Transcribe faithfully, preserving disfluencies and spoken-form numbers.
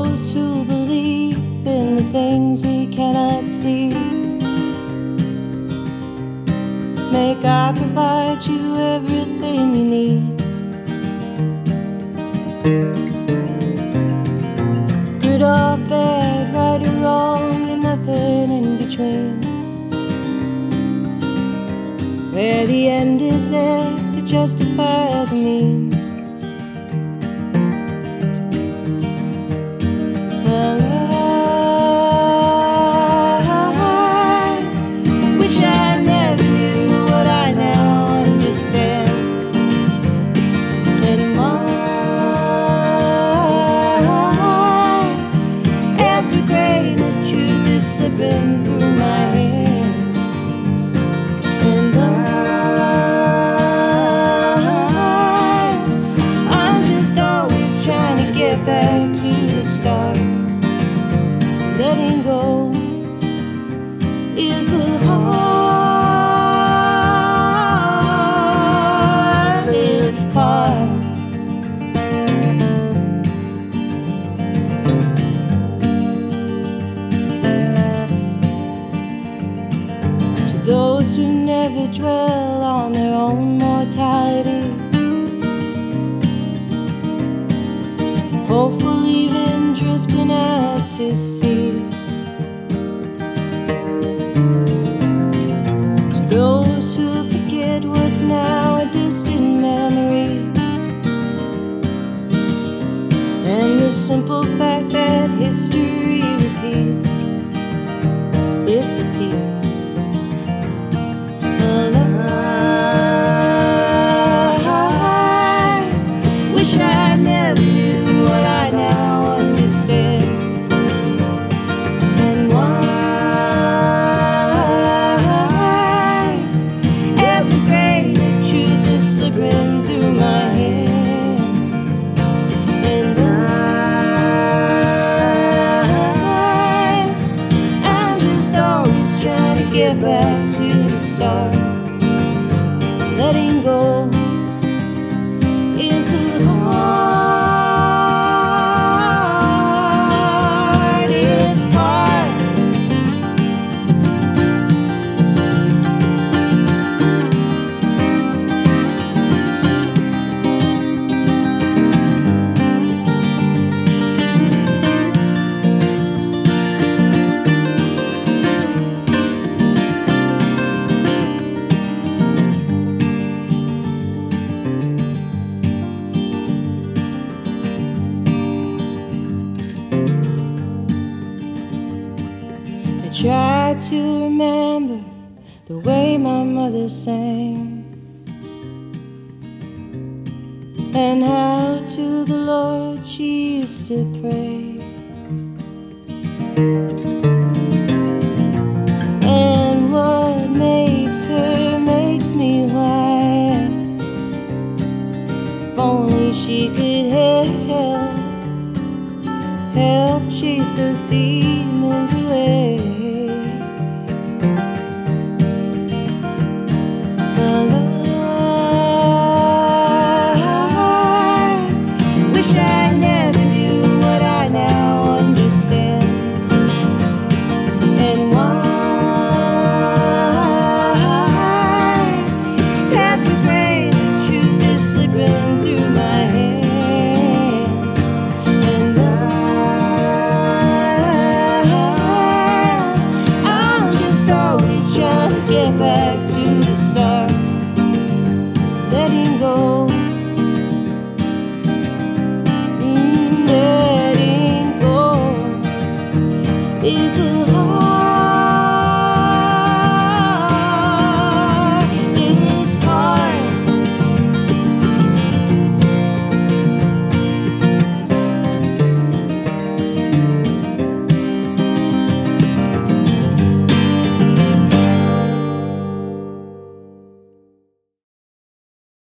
those who believe in the things we cannot see. May God provide you everything you need. Good or bad, right or wrong, and nothing in between. Where the end is there to justify the means. Well, I wish I never knew what I now understand. And why every grain of truth is slipping through my hand. And I, I'm just always trying to get back to the start. Letting go is the hardest part. To those who never dwell on their own mortality, hopeful even drifting out to sea. To those who forget what's now a distant memory, and the simple fact that history repeats, it repeats. Well, I wish I never knew what I now understand. And why every grain of truth is slipping through my hand. And I, I'm just always trying to get back to the start. Letting go is the hardest part. I try to remember the way my mother sang, and how to the Lord she used to pray, and what makes her makes me why. If only she could help, help chase those demons away. Well, I wish I never knew what I now understand. And why every grain of truth is slipping through my hand. And I, I'm just always trying to get back to the start. Letting go, mm, letting go is a